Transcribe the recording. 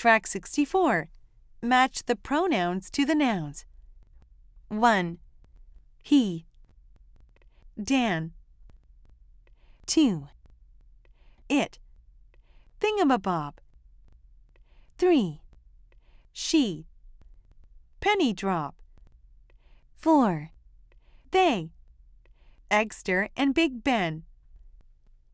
Track 64. Match the pronouns to the nouns. 1. He. Dan. 2. It. Thingamabob. 3. She. Penny drop. 4. They. Eggster and Big Ben.